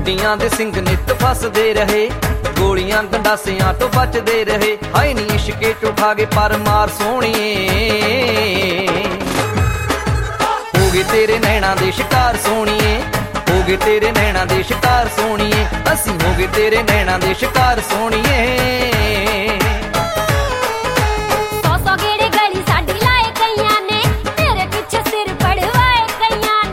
ਠੱਡੀਆਂ ਦੇ ਸਿੰਘ ਨਿੱਤ ਫਸਦੇ ਰਹੇ, ਗੋਲੀਆਂ ਗੰਡਾਸਿਆਂ ਤੋਂ ਬਚਦੇ ਰਹੇ। ਹਾਏ ਨੀ ਇਸ਼ਕੇ ਚ ਉਠਾ ਗਏ ਪਰ ਮਾਰ ਸੋਹਣੀਏ, ਹੋ ਗਏ ਤੇਰੇ ਨੈਣਾ ਦੇ ਸ਼ਿਕਾਰ ਸੋਹਣੀਏ, ਹੋ ਗਏ ਤੇਰੇ ਨੈਣਾ ਦੇ ਸ਼ਿਕਾਰ ਸੋਹਣੀਏ, ਅਸੀਂ ਹੋ ਗਏ ਤੇਰੇ ਨੈਣਾ ਦੇ ਸ਼ਿਕਾਰ ਸੋਹਣੀਏ।